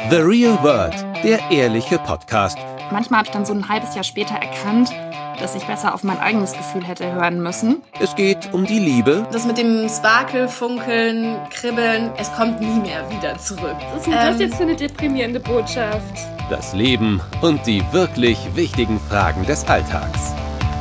The Real World, der ehrliche Podcast. Manchmal habe ich dann so ein halbes Jahr später erkannt, dass ich besser auf mein eigenes Gefühl hätte hören müssen. Es geht um die Liebe. Das mit dem Sparkel, Funkeln, Kribbeln, es kommt nie mehr wieder zurück. Was ist denn das jetzt für eine deprimierende Botschaft? Das Leben und die wirklich wichtigen Fragen des Alltags.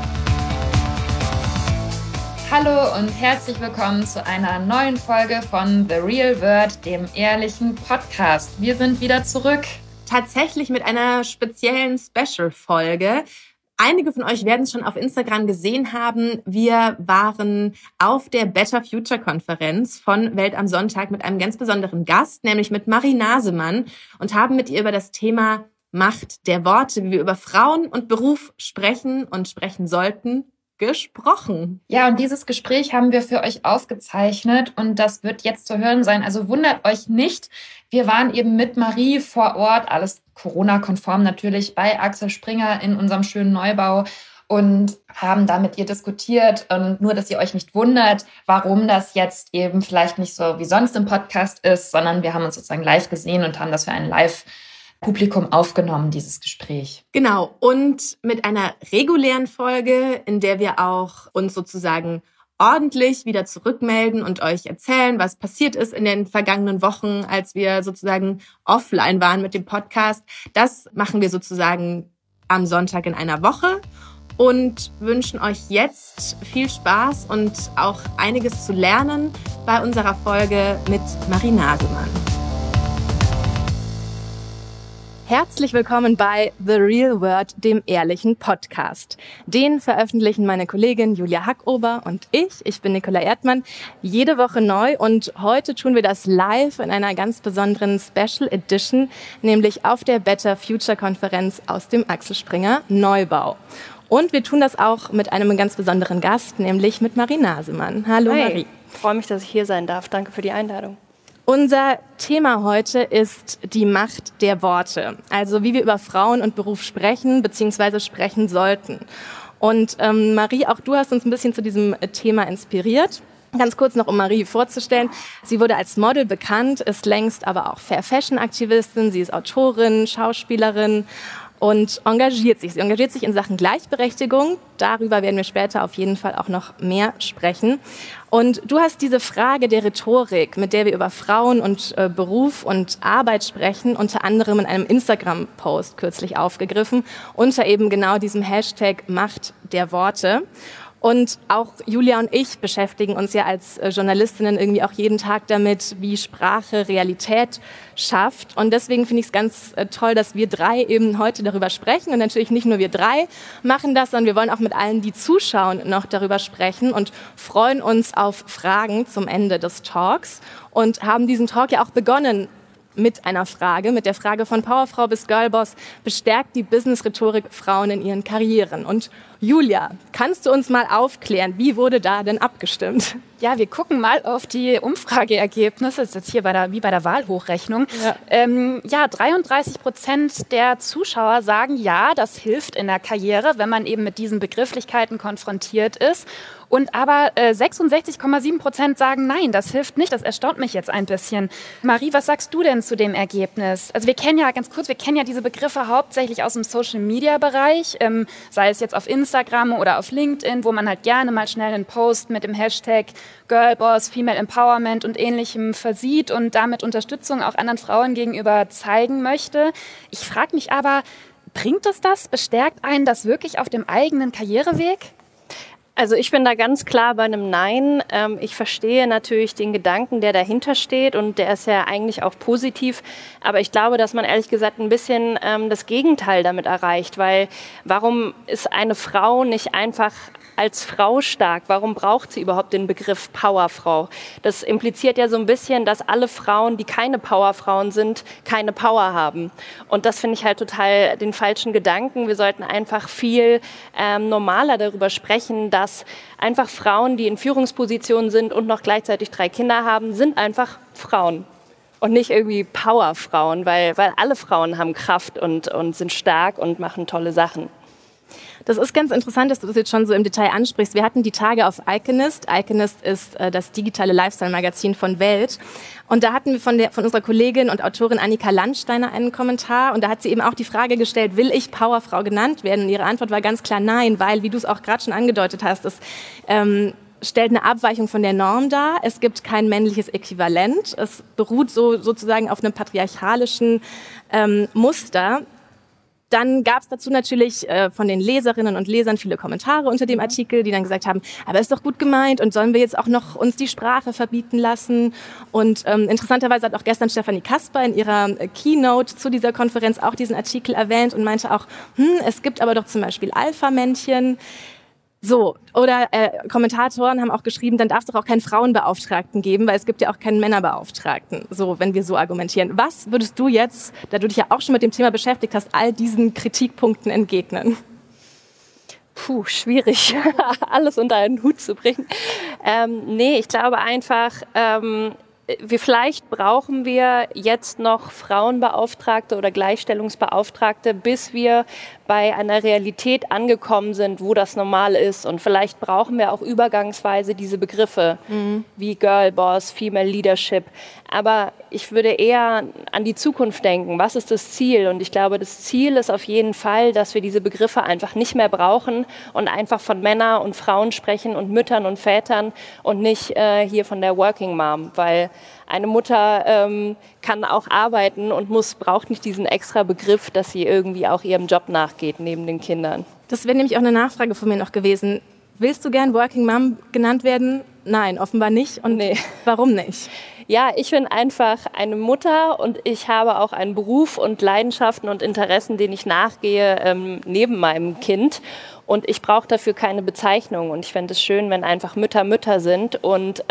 Hallo und herzlich willkommen zu einer neuen Folge von The Real World, dem ehrlichen Podcast. Wir sind wieder zurück. Tatsächlich mit einer speziellen Special-Folge. Einige von euch werden es schon auf Instagram gesehen haben. Wir waren auf der Better Future Konferenz von Welt am Sonntag mit einem ganz besonderen Gast, nämlich mit Marie Nasemann, und haben mit ihr über das Thema Macht der Worte, wie wir über Frauen und Beruf sprechen und sprechen sollten, gesprochen. Ja, und dieses Gespräch haben wir für euch aufgezeichnet und das wird jetzt zu hören sein. Also wundert euch nicht. Wir waren eben mit Marie vor Ort, alles Corona-konform natürlich, bei Axel Springer in unserem schönen Neubau und haben da mit ihr diskutiert. Und nur, dass ihr euch nicht wundert, warum das jetzt eben vielleicht nicht so wie sonst im Podcast ist, sondern wir haben uns sozusagen live gesehen und haben das für einen Live-Publikum aufgenommen, dieses Gespräch. Genau, und mit einer regulären Folge, in der wir auch uns sozusagen ordentlich wieder zurückmelden und euch erzählen, was passiert ist in den vergangenen Wochen, als wir sozusagen offline waren mit dem Podcast. Das machen wir sozusagen am Sonntag in einer Woche und wünschen euch jetzt viel Spaß und auch einiges zu lernen bei unserer Folge mit Marie Nasemann. Herzlich willkommen bei The Real World, dem ehrlichen Podcast. Den veröffentlichen meine Kollegin Julia Hackober und ich bin Nicola Erdmann, jede Woche neu, und heute tun wir das live in einer ganz besonderen Special Edition, nämlich auf der Better Future Konferenz aus dem Axel Springer Neubau. Und wir tun das auch mit einem ganz besonderen Gast, nämlich mit Marie Nasemann. Hallo. Hi. Marie. Ich freue mich, dass ich hier sein darf. Danke für die Einladung. Unser Thema heute ist die Macht der Worte, also wie wir über Frauen und Beruf sprechen bzw. sprechen sollten. Und Marie, auch du hast uns ein bisschen zu diesem Thema inspiriert. Ganz kurz noch, um Marie vorzustellen. Sie wurde als Model bekannt, ist längst aber auch Fair-Fashion-Aktivistin. Sie ist Autorin, Schauspielerin und engagiert sich. Sie engagiert sich in Sachen Gleichberechtigung. Darüber werden wir später auf jeden Fall auch noch mehr sprechen. Und du hast diese Frage der Rhetorik, mit der wir über Frauen und Beruf und Arbeit sprechen, unter anderem in einem Instagram-Post kürzlich aufgegriffen, unter eben genau diesem Hashtag Macht der Worte. Und auch Julia und ich beschäftigen uns ja als Journalistinnen irgendwie auch jeden Tag damit, wie Sprache Realität schafft. Und deswegen finde ich es ganz toll, dass wir drei eben heute darüber sprechen. Und natürlich nicht nur wir drei machen das, sondern wir wollen auch mit allen, die zuschauen, noch darüber sprechen und freuen uns auf Fragen zum Ende des Talks und haben diesen Talk ja auch begonnen mit einer Frage, mit der Frage von Powerfrau bis Girlboss: bestärkt die Business-Rhetorik Frauen in ihren Karrieren? Und Julia, kannst du uns mal aufklären, wie wurde da denn abgestimmt? Ja, wir gucken mal auf die Umfrageergebnisse. Das ist jetzt hier wie bei der Wahlhochrechnung. Ja, 33% der Zuschauer sagen, ja, das hilft in der Karriere, wenn man eben mit diesen Begrifflichkeiten konfrontiert ist. Und aber 66,7% sagen, nein, das hilft nicht. Das erstaunt mich jetzt ein bisschen. Marie, was sagst du denn zu dem Ergebnis? Also wir kennen ja diese Begriffe hauptsächlich aus dem Social-Media-Bereich, sei es jetzt auf Instagram oder auf LinkedIn, wo man halt gerne mal schnell einen Post mit dem Hashtag Girlboss, Female Empowerment und Ähnlichem versieht und damit Unterstützung auch anderen Frauen gegenüber zeigen möchte. Ich frage mich aber, bringt es das? Bestärkt einen das wirklich auf dem eigenen Karriereweg? Also ich bin da ganz klar bei einem Nein. Ich verstehe natürlich den Gedanken, der dahinter steht, und der ist ja eigentlich auch positiv. Aber ich glaube, dass man ehrlich gesagt ein bisschen das Gegenteil damit erreicht. Weil warum ist eine Frau nicht einfach als Frau stark? Warum braucht sie überhaupt den Begriff Powerfrau? Das impliziert ja so ein bisschen, dass alle Frauen, die keine Powerfrauen sind, keine Power haben. Und das finde ich halt total den falschen Gedanken. Wir sollten einfach viel normaler darüber sprechen, dass einfach Frauen, die in Führungspositionen sind und noch gleichzeitig 3 Kinder haben, sind einfach Frauen. Und nicht irgendwie Powerfrauen, weil alle Frauen haben Kraft und sind stark und machen tolle Sachen. Das ist ganz interessant, dass du das jetzt schon so im Detail ansprichst. Wir hatten die Tage auf Iconist. Iconist ist das digitale Lifestyle-Magazin von Welt. Und da hatten wir von unserer Kollegin und Autorin Annika Landsteiner einen Kommentar. Und da hat sie eben auch die Frage gestellt, will ich Powerfrau genannt werden? Und ihre Antwort war ganz klar nein, weil, wie du es auch gerade schon angedeutet hast, es stellt eine Abweichung von der Norm dar. Es gibt kein männliches Äquivalent. Es beruht sozusagen auf einem patriarchalischen Muster. Dann gab es dazu natürlich von den Leserinnen und Lesern viele Kommentare unter dem Artikel, die dann gesagt haben, aber ist doch gut gemeint und sollen wir jetzt auch noch uns die Sprache verbieten lassen? Und interessanterweise hat auch gestern Stefanie Kasper in ihrer Keynote zu dieser Konferenz auch diesen Artikel erwähnt und meinte auch, es gibt aber doch zum Beispiel Alpha-Männchen. So, oder Kommentatoren haben auch geschrieben, dann darf es doch auch keinen Frauenbeauftragten geben, weil es gibt ja auch keinen Männerbeauftragten, so, wenn wir so argumentieren. Was würdest du jetzt, da du dich ja auch schon mit dem Thema beschäftigt hast, all diesen Kritikpunkten entgegnen? Schwierig, alles unter einen Hut zu bringen. Nee, ich glaube einfach, vielleicht brauchen wir jetzt noch Frauenbeauftragte oder Gleichstellungsbeauftragte, bis wir bei einer Realität angekommen sind, wo das normal ist. Und vielleicht brauchen wir auch übergangsweise diese Begriffe wie Girlboss, Female Leadership. Aber ich würde eher an die Zukunft denken. Was ist das Ziel? Und ich glaube, das Ziel ist auf jeden Fall, dass wir diese Begriffe einfach nicht mehr brauchen und einfach von Männern und Frauen sprechen und Müttern und Vätern und nicht hier von der Working Mom. Weil eine Mutter kann auch arbeiten und braucht nicht diesen extra Begriff, dass sie irgendwie auch ihrem Job nachgeht neben den Kindern. Das wäre nämlich auch eine Nachfrage von mir noch gewesen. Willst du gern Working Mom genannt werden? Nein, offenbar nicht. Und nee. Warum nicht? Ja, ich bin einfach eine Mutter und ich habe auch einen Beruf und Leidenschaften und Interessen, denen ich nachgehe neben meinem Kind. Und ich brauche dafür keine Bezeichnung. Und ich fände es schön, wenn einfach Mütter Mütter sind. Und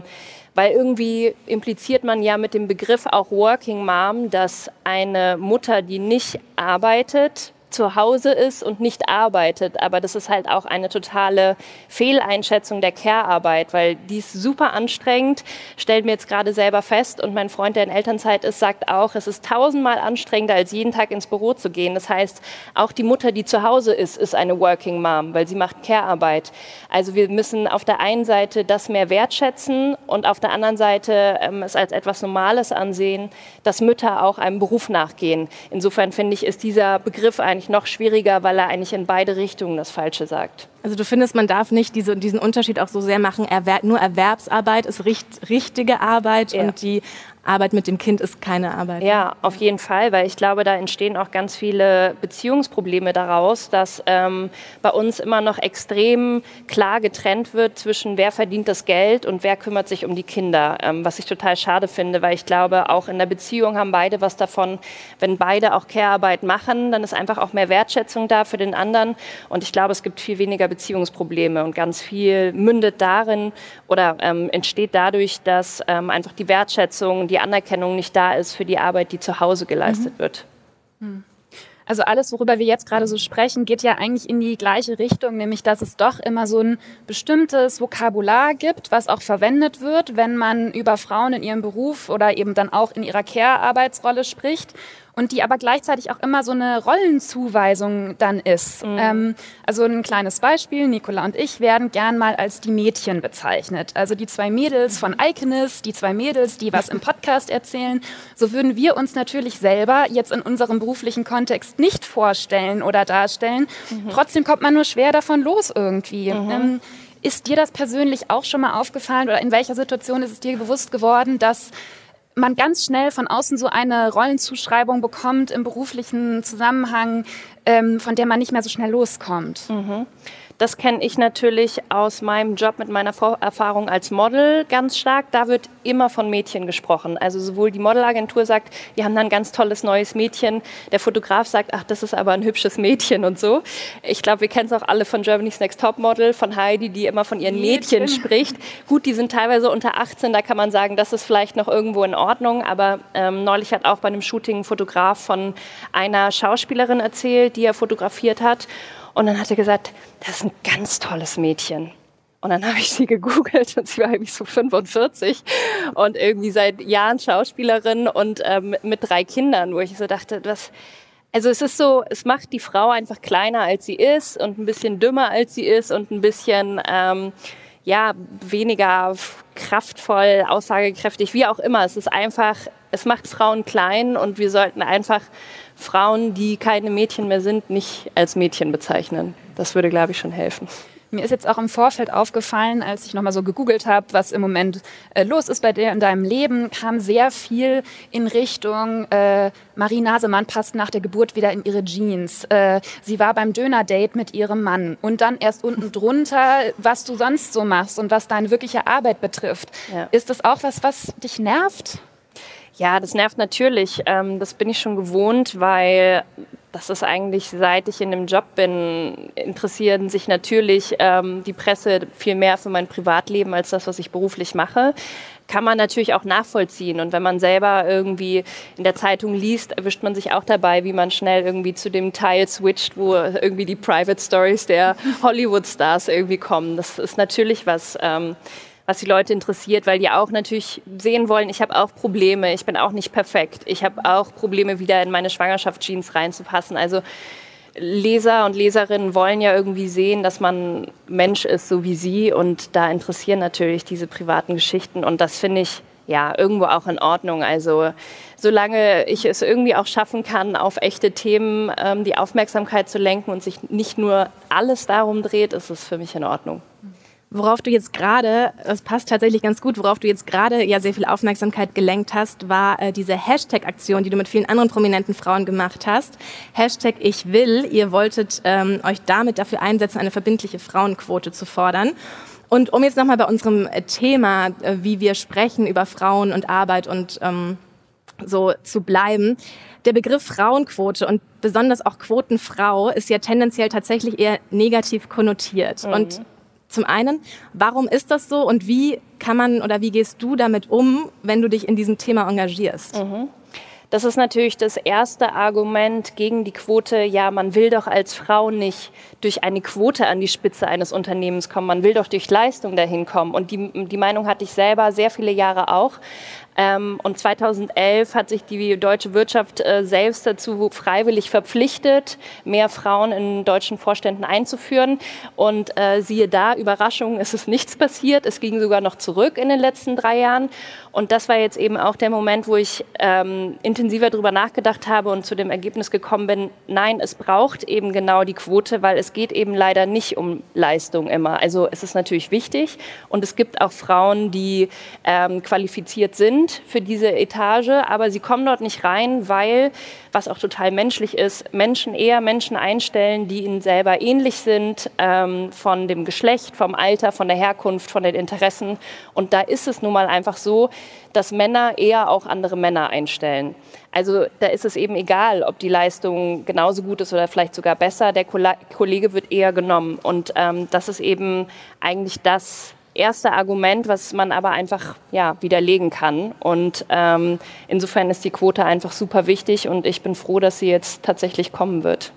weil irgendwie impliziert man ja mit dem Begriff auch Working Mom, dass eine Mutter, die nicht arbeitet, zu Hause ist und nicht arbeitet. Aber das ist halt auch eine totale Fehleinschätzung der Care-Arbeit, weil die ist super anstrengend, stellt mir jetzt gerade selber fest. Und mein Freund, der in Elternzeit ist, sagt auch, es ist 1000-mal anstrengender, als jeden Tag ins Büro zu gehen. Das heißt, auch die Mutter, die zu Hause ist eine Working Mom, weil sie macht Care-Arbeit. Also wir müssen auf der einen Seite das mehr wertschätzen und auf der anderen Seite es als etwas Normales ansehen, dass Mütter auch einem Beruf nachgehen. Insofern finde ich, ist dieser Begriff eigentlich noch schwieriger, weil er eigentlich in beide Richtungen das Falsche sagt. Also du findest, man darf nicht diesen Unterschied auch so sehr machen, nur Erwerbsarbeit ist richtige Arbeit und die Arbeit mit dem Kind ist keine Arbeit. Ja, auf jeden Fall, weil ich glaube, da entstehen auch ganz viele Beziehungsprobleme daraus, dass bei uns immer noch extrem klar getrennt wird zwischen wer verdient das Geld und wer kümmert sich um die Kinder, was ich total schade finde, weil ich glaube, auch in der Beziehung haben beide was davon, wenn beide auch Care-Arbeit machen, dann ist einfach auch mehr Wertschätzung da für den anderen und ich glaube, es gibt viel weniger Beziehungsprobleme und ganz viel mündet darin oder entsteht dadurch, dass einfach die Wertschätzung, die Anerkennung nicht da ist für die Arbeit, die zu Hause geleistet wird. Also alles, worüber wir jetzt gerade so sprechen, geht ja eigentlich in die gleiche Richtung, nämlich dass es doch immer so ein bestimmtes Vokabular gibt, was auch verwendet wird, wenn man über Frauen in ihrem Beruf oder eben dann auch in ihrer Care-Arbeitsrolle spricht. Und die aber gleichzeitig auch immer so eine Rollenzuweisung dann ist. Also ein kleines Beispiel, Nicola und ich werden gern mal als die Mädchen bezeichnet. Also die zwei Mädels von Iconist, die zwei Mädels, die was im Podcast erzählen. So würden wir uns natürlich selber jetzt in unserem beruflichen Kontext nicht vorstellen oder darstellen. Trotzdem kommt man nur schwer davon los irgendwie. Ist dir das persönlich auch schon mal aufgefallen oder in welcher Situation ist es dir bewusst geworden, dass man ganz schnell von außen so eine Rollenzuschreibung bekommt im beruflichen Zusammenhang, von der man nicht mehr so schnell loskommt? Das kenne ich natürlich aus meinem Job mit meiner Vorerfahrung als Model ganz stark. Da wird immer von Mädchen gesprochen. Also sowohl die Modelagentur sagt, wir haben da ein ganz tolles neues Mädchen. Der Fotograf sagt, ach, das ist aber ein hübsches Mädchen und so. Ich glaube, wir kennen es auch alle von Germany's Next Topmodel, von Heidi, die immer von ihren Mädchen spricht. Gut, die sind teilweise unter 18, da kann man sagen, das ist vielleicht noch irgendwo in Ordnung. Aber neulich hat auch bei einem Shooting ein Fotograf von einer Schauspielerin erzählt, die er fotografiert hat. Und dann hat er gesagt, das ist ein ganz tolles Mädchen. Und dann habe ich sie gegoogelt und sie war irgendwie so 45 und irgendwie seit Jahren Schauspielerin und mit 3 Kindern, wo ich so dachte, Also es ist so, es macht die Frau einfach kleiner, als sie ist und ein bisschen dümmer, als sie ist und ein bisschen weniger kraftvoll, aussagekräftig, wie auch immer. Es ist einfach, es macht Frauen klein und wir sollten einfach Frauen, die keine Mädchen mehr sind, nicht als Mädchen bezeichnen. Das würde, glaube ich, schon helfen. Mir ist jetzt auch im Vorfeld aufgefallen, als ich nochmal so gegoogelt habe, was im Moment los ist bei dir in deinem Leben, kam sehr viel in Richtung Marie Nasemann passt nach der Geburt wieder in ihre Jeans. Sie war beim Döner-Date mit ihrem Mann. Und dann erst unten drunter, was du sonst so machst und was deine wirkliche Arbeit betrifft. Ja. Ist das auch was dich nervt? Ja, das nervt natürlich. Das bin ich schon gewohnt, weil das ist eigentlich, seit ich in dem Job bin, interessieren sich natürlich die Presse viel mehr für mein Privatleben als das, was ich beruflich mache. Kann man natürlich auch nachvollziehen. Und wenn man selber irgendwie in der Zeitung liest, erwischt man sich auch dabei, wie man schnell irgendwie zu dem Teil switcht, wo irgendwie die Private Stories der Hollywood-Stars irgendwie kommen. Das ist natürlich was die Leute interessiert, weil die auch natürlich sehen wollen, ich habe auch Probleme, ich bin auch nicht perfekt. Ich habe auch Probleme, wieder in meine Schwangerschaftsjeans reinzupassen. Also Leser und Leserinnen wollen ja irgendwie sehen, dass man Mensch ist, so wie sie. Und da interessieren natürlich diese privaten Geschichten. Und das finde ich ja irgendwo auch in Ordnung. Also solange ich es irgendwie auch schaffen kann, auf echte Themen die Aufmerksamkeit zu lenken und sich nicht nur alles darum dreht, ist es für mich in Ordnung. Worauf du jetzt gerade, das passt tatsächlich ganz gut, worauf du jetzt gerade ja sehr viel Aufmerksamkeit gelenkt hast, war diese Hashtag-Aktion, die du mit vielen anderen prominenten Frauen gemacht hast. Hashtag Ich will. Ihr wolltet euch damit dafür einsetzen, eine verbindliche Frauenquote zu fordern. Und um jetzt nochmal bei unserem Thema, wie wir sprechen über Frauen und Arbeit und so zu bleiben, der Begriff Frauenquote und besonders auch Quotenfrau ist ja tendenziell tatsächlich eher negativ konnotiert. Mhm. Und zum einen, warum ist das so und wie kann man oder wie gehst du damit um, wenn du dich in diesem Thema engagierst? Mhm. Das ist natürlich das erste Argument gegen die Quote. Ja, man will doch als Frau nicht durch eine Quote an die Spitze eines Unternehmens kommen. Man will doch durch Leistung dahin kommen. Und die Meinung hatte ich selber sehr viele Jahre auch. Und 2011 hat sich die deutsche Wirtschaft selbst dazu freiwillig verpflichtet, mehr Frauen in deutschen Vorständen einzuführen. Und siehe da, Überraschung, es ist nichts passiert. Es ging sogar noch zurück in den letzten 3 Jahren. Und das war jetzt eben auch der Moment, wo ich intensiver darüber nachgedacht habe und zu dem Ergebnis gekommen bin, nein, es braucht eben genau die Quote, weil es geht eben leider nicht um Leistung immer. Also es ist natürlich wichtig und es gibt auch Frauen, die qualifiziert sind für diese Etage, aber sie kommen dort nicht rein, weil, was auch total menschlich ist, Menschen einstellen, die ihnen selber ähnlich sind, von dem Geschlecht, vom Alter, von der Herkunft, von den Interessen. Und da ist es nun mal einfach so, dass Männer eher auch andere Männer einstellen. Also da ist es eben egal, ob die Leistung genauso gut ist oder vielleicht sogar besser. Der Kollege wird eher genommen. Und das ist eben eigentlich das erste Argument, was man aber einfach widerlegen kann. Und insofern ist die Quote einfach super wichtig und ich bin froh, dass sie jetzt tatsächlich kommen wird.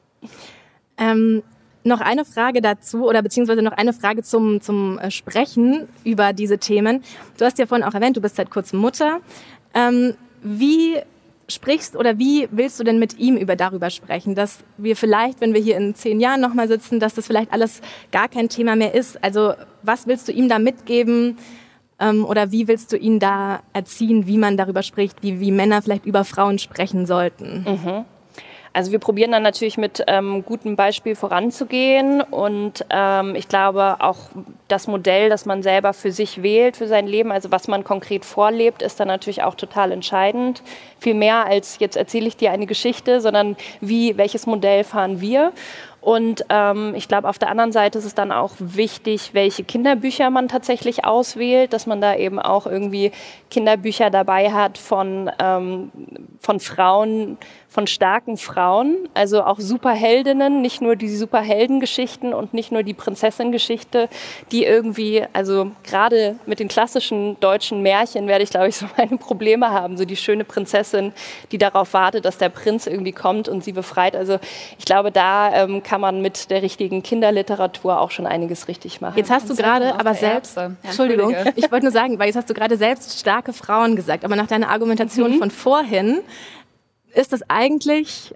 Noch eine Frage dazu oder beziehungsweise noch eine Frage zum Sprechen über diese Themen. Du hast ja vorhin auch erwähnt, du bist seit kurzem Mutter. Wie sprichst oder wie willst du denn mit ihm darüber sprechen, dass wir vielleicht, wenn wir hier in 10 Jahren nochmal sitzen, dass das vielleicht alles gar kein Thema mehr ist? Also was willst du ihm da mitgeben oder wie willst du ihn da erziehen, wie man darüber spricht, wie Männer vielleicht über Frauen sprechen sollten? Mhm. Also wir probieren dann natürlich mit gutem Beispiel voranzugehen und ich glaube auch das Modell, das man selber für sich wählt, für sein Leben, also was man konkret vorlebt, ist dann natürlich auch total entscheidend. Viel mehr als jetzt erzähle ich dir eine Geschichte, sondern welches Modell fahren wir? Und ich glaube, auf der anderen Seite ist es dann auch wichtig, welche Kinderbücher man tatsächlich auswählt, dass man da eben auch irgendwie Kinderbücher dabei hat von Frauen, von starken Frauen, also auch Superheldinnen, nicht nur die Superheldengeschichten und nicht nur die Prinzessin-Geschichte, die irgendwie, also gerade mit den klassischen deutschen Märchen werde ich, glaube ich, so meine Probleme haben, so die schöne Prinzessin, die darauf wartet, dass der Prinz irgendwie kommt und sie befreit. Also ich glaube, da kann man mit der richtigen Kinderliteratur auch schon einiges richtig machen. Jetzt hast du gerade aber selbst, Entschuldigung, ich wollte nur sagen, weil jetzt hast du gerade selbst starke Frauen gesagt, aber nach deiner Argumentation von vorhin ist das eigentlich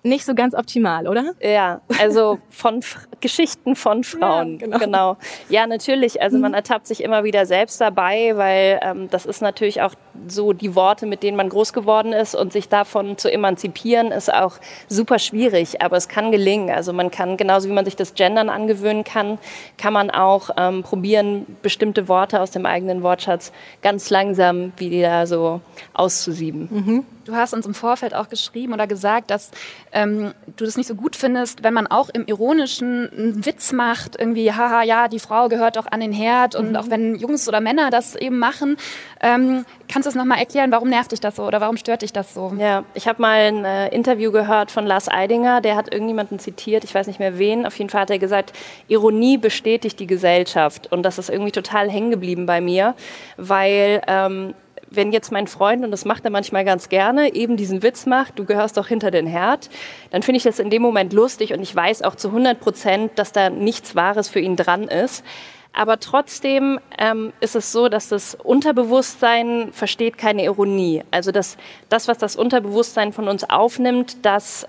nicht so ganz optimal, oder? Ja, also Geschichten von Frauen. Ja, genau. Ja, natürlich. Also man ertappt sich immer wieder selbst dabei, weil das ist natürlich auch so die Worte, mit denen man groß geworden ist, und sich davon zu emanzipieren, ist auch super schwierig. Aber es kann gelingen. Also man kann, genauso wie man sich das Gendern angewöhnen kann, kann man auch probieren, bestimmte Worte aus dem eigenen Wortschatz ganz langsam wieder so auszusieben. Mhm. Du hast uns im Vorfeld auch geschrieben oder gesagt, dass du das nicht so gut findest, wenn man auch im Ironischen einen Witz macht, irgendwie, haha, ja, die Frau gehört doch an den Herd, und auch wenn Jungs oder Männer das eben machen. Kannst du es nochmal erklären, warum nervt dich das so oder warum stört dich das so? Ja, ich habe mal ein Interview gehört von Lars Eidinger, der hat irgendjemanden zitiert, ich weiß nicht mehr wen, auf jeden Fall hat er gesagt, Ironie bestätigt die Gesellschaft, und das ist irgendwie total hängen geblieben bei mir, weil wenn jetzt mein Freund, und das macht er manchmal ganz gerne, eben diesen Witz macht, du gehörst doch hinter den Herd, dann finde ich das in dem Moment lustig, und ich weiß auch zu 100%, dass da nichts Wahres für ihn dran ist. Aber trotzdem ist es so, dass das Unterbewusstsein versteht keine Ironie. Also das, was das Unterbewusstsein von uns aufnimmt, das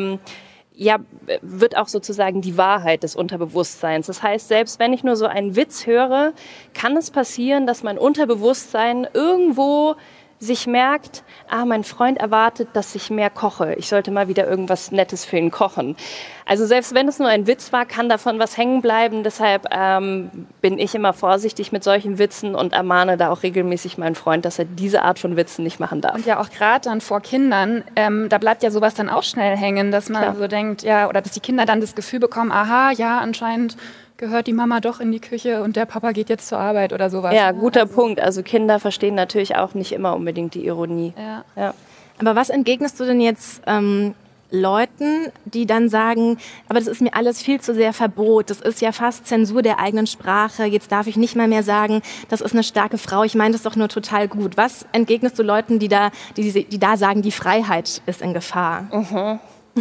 wird auch sozusagen die Wahrheit des Unterbewusstseins. Das heißt, selbst wenn ich nur so einen Witz höre, kann es passieren, dass mein Unterbewusstsein irgendwo sich merkt, mein Freund erwartet, dass ich mehr koche. Ich sollte mal wieder irgendwas Nettes für ihn kochen. Also selbst wenn es nur ein Witz war, kann davon was hängen bleiben. Deshalb bin ich immer vorsichtig mit solchen Witzen und ermahne da auch regelmäßig meinen Freund, dass er diese Art von Witzen nicht machen darf. Und ja auch gerade dann vor Kindern, da bleibt ja sowas dann auch schnell hängen, dass man so denkt, ja, oder dass die Kinder dann das Gefühl bekommen, aha, ja, anscheinend gehört die Mama doch in die Küche und der Papa geht jetzt zur Arbeit oder sowas. Ja, guter Punkt. Also Kinder verstehen natürlich auch nicht immer unbedingt die Ironie. Ja. Aber was entgegnest du denn jetzt Leuten, die dann sagen, aber das ist mir alles viel zu sehr Verbot, das ist ja fast Zensur der eigenen Sprache, jetzt darf ich nicht mal mehr sagen, das ist eine starke Frau, ich meine das doch nur total gut. Was entgegnest du Leuten, die da sagen, die Freiheit ist in Gefahr? Mhm.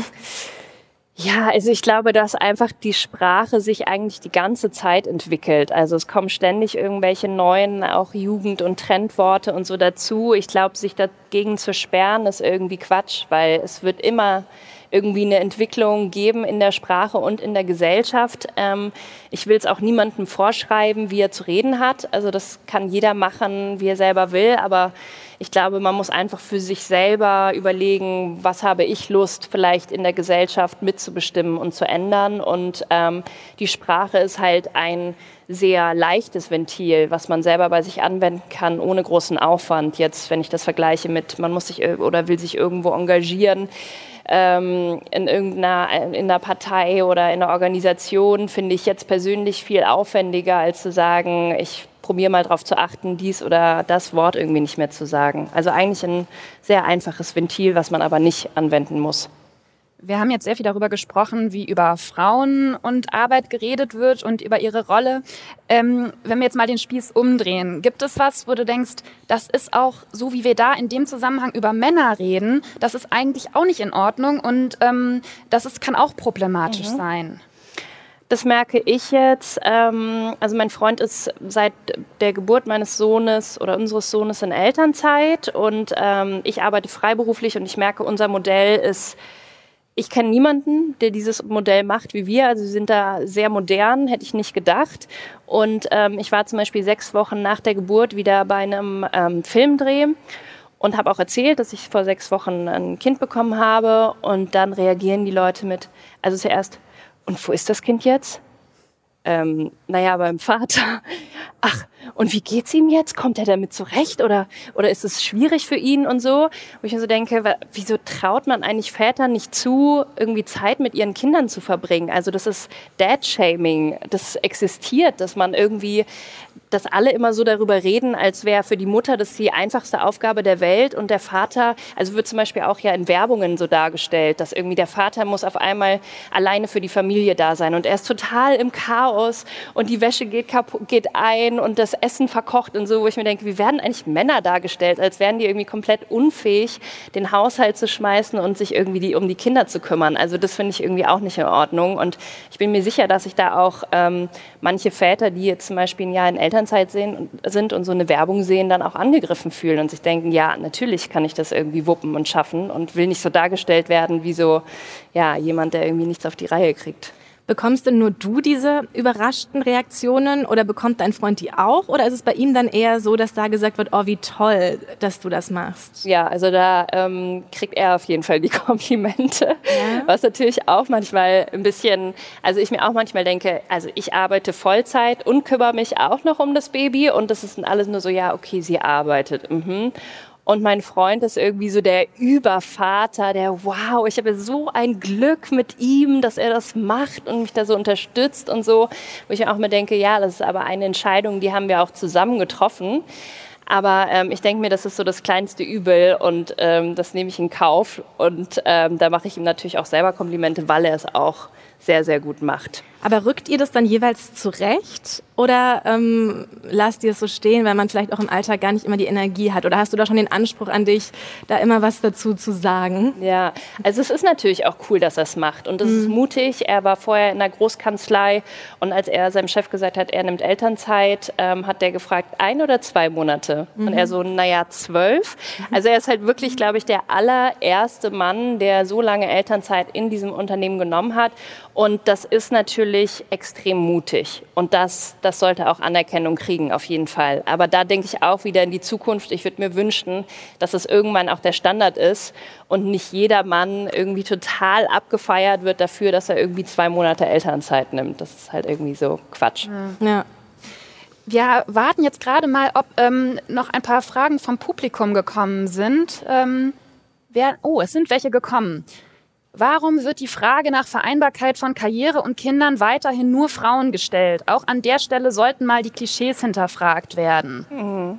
Ja, also ich glaube, dass einfach die Sprache sich eigentlich die ganze Zeit entwickelt. Also es kommen ständig irgendwelche neuen, auch Jugend- und Trendworte und so dazu. Ich glaube, sich dagegen zu sperren, ist irgendwie Quatsch, weil es wird immer irgendwie eine Entwicklung geben in der Sprache und in der Gesellschaft. Ich will es auch niemandem vorschreiben, wie er zu reden hat. Also das kann jeder machen, wie er selber will. Aber ich glaube, man muss einfach für sich selber überlegen, was habe ich Lust, vielleicht in der Gesellschaft mitzubestimmen und zu ändern. Und die Sprache ist halt ein sehr leichtes Ventil, was man selber bei sich anwenden kann, ohne großen Aufwand. Jetzt, wenn ich das vergleiche mit, man muss sich oder will sich irgendwo engagieren, in einer Partei oder in einer Organisation, finde ich jetzt persönlich viel aufwendiger, als zu sagen, ich probiere mal darauf zu achten, dies oder das Wort irgendwie nicht mehr zu sagen. Also eigentlich ein sehr einfaches Ventil, was man aber nicht anwenden muss. Wir haben jetzt sehr viel darüber gesprochen, wie über Frauen und Arbeit geredet wird und über ihre Rolle. Wenn wir jetzt mal den Spieß umdrehen, gibt es was, wo du denkst, das ist auch so, wie wir da in dem Zusammenhang über Männer reden, das ist eigentlich auch nicht in Ordnung und kann auch problematisch sein? Das merke ich jetzt. Also mein Freund ist seit der Geburt meines Sohnes oder unseres Sohnes in Elternzeit und ich arbeite freiberuflich und ich merke, unser Modell ist, ich kenne niemanden, der dieses Modell macht wie wir. Also sie sind da sehr modern, hätte ich nicht gedacht. Und ich war zum Beispiel 6 Wochen nach der Geburt wieder bei einem Filmdreh und habe auch erzählt, dass ich vor 6 Wochen ein Kind bekommen habe. Und dann reagieren die Leute mit, also zuerst, und wo ist das Kind jetzt? Naja, beim Vater. Ach, und wie geht's ihm jetzt? Kommt er damit zurecht oder ist es schwierig für ihn und so? Wo ich mir so denke, wieso traut man eigentlich Vätern nicht zu, irgendwie Zeit mit ihren Kindern zu verbringen? Also das ist Dad-Shaming, das existiert, dass man irgendwie, dass alle immer so darüber reden, als wäre für die Mutter das die einfachste Aufgabe der Welt und der Vater, also wird zum Beispiel auch ja in Werbungen so dargestellt, dass irgendwie der Vater muss auf einmal alleine für die Familie da sein und er ist total im Chaos und die Wäsche geht ein und das Essen verkocht und so, wo ich mir denke, wie werden eigentlich Männer dargestellt, als wären die irgendwie komplett unfähig, den Haushalt zu schmeißen und sich irgendwie um die Kinder zu kümmern. Also das finde ich irgendwie auch nicht in Ordnung und ich bin mir sicher, dass sich da auch manche Väter, die jetzt zum Beispiel ein Jahr in Elternzeit Elternzeit sind und so eine Werbung sehen, dann auch angegriffen fühlen und sich denken, ja, natürlich kann ich das irgendwie wuppen und schaffen und will nicht so dargestellt werden wie so, ja, jemand, der irgendwie nichts auf die Reihe kriegt. Bekommst denn nur du diese überraschten Reaktionen oder bekommt dein Freund die auch? Oder ist es bei ihm dann eher so, dass da gesagt wird, oh, wie toll, dass du das machst? Ja, also da kriegt er auf jeden Fall die Komplimente, ja. Was natürlich auch manchmal ein bisschen, also ich mir auch manchmal denke, also ich arbeite Vollzeit und kümmere mich auch noch um das Baby und das ist dann alles nur so, ja, okay, sie arbeitet. Und mein Freund ist irgendwie so der Übervater, der, wow, ich habe so ein Glück mit ihm, dass er das macht und mich da so unterstützt und so. Wo ich mir auch mir denke, ja, das ist aber eine Entscheidung, die haben wir auch zusammen getroffen. Aber ich denke mir, das ist so das kleinste Übel und das nehme ich in Kauf. Und da mache ich ihm natürlich auch selber Komplimente, weil er es auch sehr, sehr gut macht. Aber rückt ihr das dann jeweils zurecht oder lasst ihr es so stehen, weil man vielleicht auch im Alltag gar nicht immer die Energie hat? Oder hast du da schon den Anspruch an dich, da immer was dazu zu sagen? Ja, also es ist natürlich auch cool, dass er es macht und es ist mutig. Er war vorher in der Großkanzlei und als er seinem Chef gesagt hat, er nimmt Elternzeit, hat der gefragt, 1 oder 2 Monate? Und er so, 12. Also er ist halt wirklich, glaube ich, der allererste Mann, der so lange Elternzeit in diesem Unternehmen genommen hat. Und das ist natürlich extrem mutig und das sollte auch Anerkennung kriegen, auf jeden Fall. Aber da denke ich auch wieder in die Zukunft. Ich würde mir wünschen, dass es irgendwann auch der Standard ist und nicht jeder Mann irgendwie total abgefeiert wird dafür, dass er irgendwie 2 Monate Elternzeit nimmt. Das ist halt irgendwie so Quatsch. Ja. Wir warten jetzt gerade mal, ob noch ein paar Fragen vom Publikum gekommen sind. Es sind welche gekommen. Warum wird die Frage nach Vereinbarkeit von Karriere und Kindern weiterhin nur Frauen gestellt? Auch an der Stelle sollten mal die Klischees hinterfragt werden.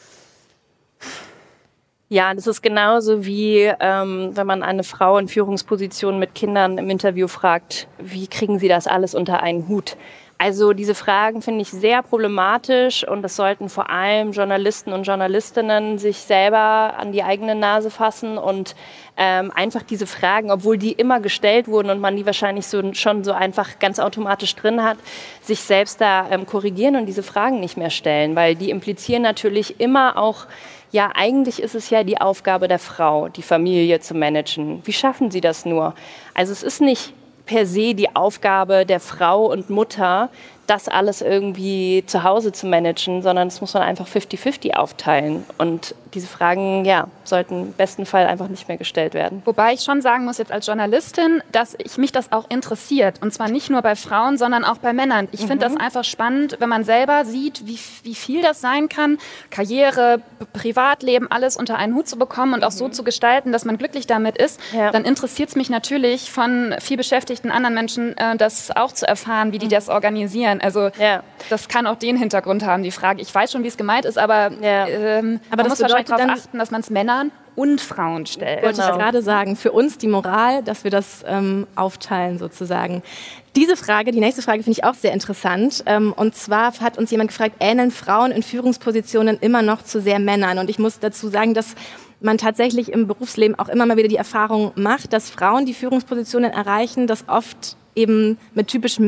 Ja, das ist genauso wie, wenn man eine Frau in Führungspositionen mit Kindern im Interview fragt, wie kriegen sie das alles unter einen Hut? Also diese Fragen finde ich sehr problematisch und das sollten vor allem Journalisten und Journalistinnen sich selber an die eigene Nase fassen und einfach diese Fragen, obwohl die immer gestellt wurden und man die wahrscheinlich schon so einfach ganz automatisch drin hat, sich selbst da korrigieren und diese Fragen nicht mehr stellen, weil die implizieren natürlich immer auch, ja, eigentlich ist es ja die Aufgabe der Frau, die Familie zu managen. Wie schaffen sie das nur? Also es ist nicht per se die Aufgabe der Frau und Mutter, das alles irgendwie zu Hause zu managen, sondern das muss man einfach 50-50 aufteilen. Und diese Fragen, ja, sollten im besten Fall einfach nicht mehr gestellt werden. Wobei ich schon sagen muss jetzt als Journalistin, dass mich das auch interessiert. Und zwar nicht nur bei Frauen, sondern auch bei Männern. Ich finde das einfach spannend, wenn man selber sieht, wie viel das sein kann, Karriere, Privatleben, alles unter einen Hut zu bekommen und auch so zu gestalten, dass man glücklich damit ist. Ja. Dann interessiert es mich natürlich von viel beschäftigten anderen Menschen, das auch zu erfahren, wie die das organisieren. Also das kann auch den Hintergrund haben, die Frage. Ich weiß schon, wie es gemeint ist, aber man muss wahrscheinlich darauf achten, dass man es Männern und Frauen stellt. Wollte ich gerade sagen, für uns die Moral, dass wir das aufteilen sozusagen. Die nächste Frage finde ich auch sehr interessant. Und zwar hat uns jemand gefragt, ähneln Frauen in Führungspositionen immer noch zu sehr Männern? Und ich muss dazu sagen, dass man tatsächlich im Berufsleben auch immer mal wieder die Erfahrung macht, dass Frauen, die Führungspositionen erreichen, das oft eben mit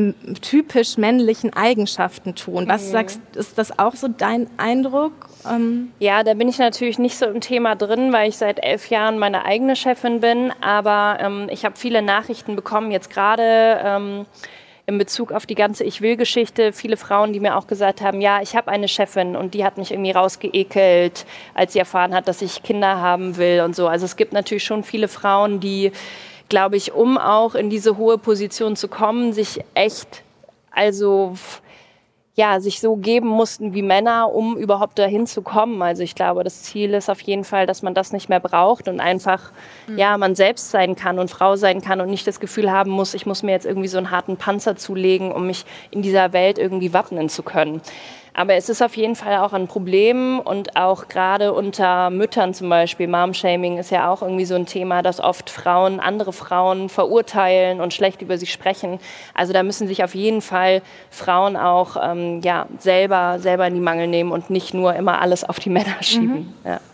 typisch männlichen Eigenschaften tun. Was sagst du, ist das auch so dein Eindruck? Ja, da bin ich natürlich nicht so im Thema drin, weil ich seit 11 Jahren meine eigene Chefin bin. Aber ich habe viele Nachrichten bekommen, jetzt gerade in Bezug auf die ganze Ich-Will-Geschichte. Viele Frauen, die mir auch gesagt haben, ja, ich habe eine Chefin und die hat mich irgendwie rausgeekelt, als sie erfahren hat, dass ich Kinder haben will und so. Also es gibt natürlich schon viele Frauen, die, glaube ich, um auch in diese hohe Position zu kommen, sich echt, sich so geben mussten wie Männer, um überhaupt dahin zu kommen. Also ich glaube, das Ziel ist auf jeden Fall, dass man das nicht mehr braucht und einfach, man selbst sein kann und Frau sein kann und nicht das Gefühl haben muss, ich muss mir jetzt irgendwie so einen harten Panzer zulegen, um mich in dieser Welt irgendwie wappnen zu können. Aber es ist auf jeden Fall auch ein Problem und auch gerade unter Müttern zum Beispiel, Mom-Shaming ist ja auch irgendwie so ein Thema, dass oft Frauen andere Frauen verurteilen und schlecht über sie sprechen. Also da müssen sich auf jeden Fall Frauen auch selber in die Mangel nehmen und nicht nur immer alles auf die Männer schieben. Ja.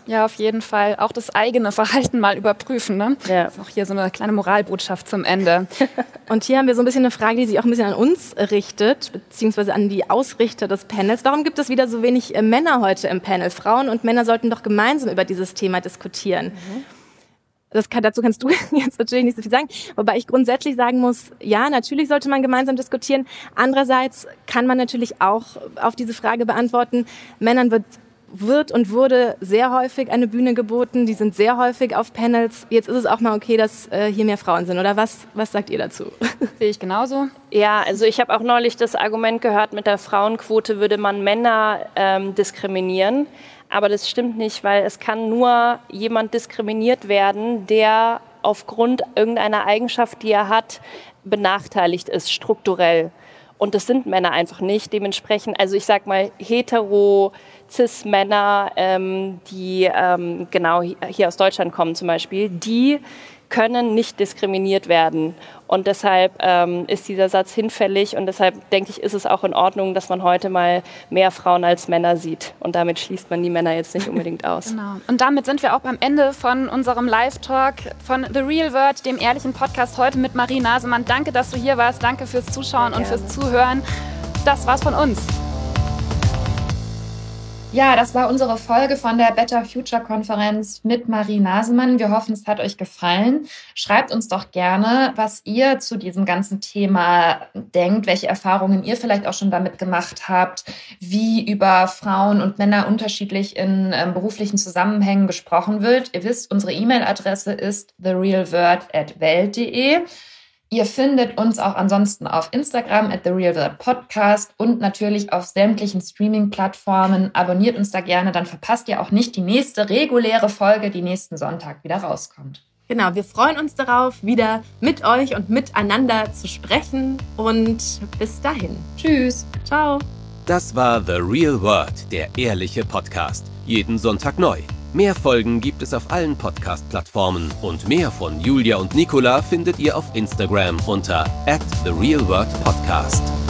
Ja, auf jeden Fall. Auch das eigene Verhalten mal überprüfen. Ne? Ja. Das ist auch hier so eine kleine Moralbotschaft zum Ende. Und hier haben wir so ein bisschen eine Frage, die sich auch ein bisschen an uns richtet, beziehungsweise an die Ausrichter des Panels. Warum gibt es wieder so wenig Männer heute im Panel? Frauen und Männer sollten doch gemeinsam über dieses Thema diskutieren. Dazu kannst du jetzt natürlich nicht so viel sagen, wobei ich grundsätzlich sagen muss, ja, natürlich sollte man gemeinsam diskutieren. Andererseits kann man natürlich auch auf diese Frage beantworten, Männern wird und wurde sehr häufig eine Bühne geboten, die sind sehr häufig auf Panels. Jetzt ist es auch mal okay, dass hier mehr Frauen sind, oder was sagt ihr dazu? Sehe ich genauso. Ja, also ich habe auch neulich das Argument gehört, mit der Frauenquote würde man Männer diskriminieren. Aber das stimmt nicht, weil es kann nur jemand diskriminiert werden, der aufgrund irgendeiner Eigenschaft, die er hat, benachteiligt ist, strukturell. Und das sind Männer einfach nicht. Dementsprechend, also ich sag mal, hetero, cis-Männer, die genau hier aus Deutschland kommen zum Beispiel, die können nicht diskriminiert werden. Und deshalb ist dieser Satz hinfällig und deshalb denke ich, ist es auch in Ordnung, dass man heute mal mehr Frauen als Männer sieht. Und damit schließt man die Männer jetzt nicht unbedingt aus. Genau. Und damit sind wir auch beim Ende von unserem Live-Talk von The Real Word, dem ehrlichen Podcast heute mit Marie Nasemann. Danke, dass du hier warst. Danke fürs Zuschauen und fürs Zuhören. Das war's von uns. Ja, das war unsere Folge von der Better Future Konferenz mit Marie Nasemann. Wir hoffen, es hat euch gefallen. Schreibt uns doch gerne, was ihr zu diesem ganzen Thema denkt, welche Erfahrungen ihr vielleicht auch schon damit gemacht habt, wie über Frauen und Männer unterschiedlich in beruflichen Zusammenhängen gesprochen wird. Ihr wisst, unsere E-Mail-Adresse ist therealword@welt.de. Ihr findet uns auch ansonsten auf Instagram @TheRealWordPodcast und natürlich auf sämtlichen Streaming-Plattformen. Abonniert uns da gerne, dann verpasst ihr auch nicht die nächste reguläre Folge, die nächsten Sonntag wieder rauskommt. Genau, wir freuen uns darauf, wieder mit euch und miteinander zu sprechen und bis dahin. Tschüss. Ciao. Das war The Real Word, der ehrliche Podcast. Jeden Sonntag neu. Mehr Folgen gibt es auf allen Podcast-Plattformen und mehr von Julia und Nicola findet ihr auf Instagram unter @TheRealWordPodcast.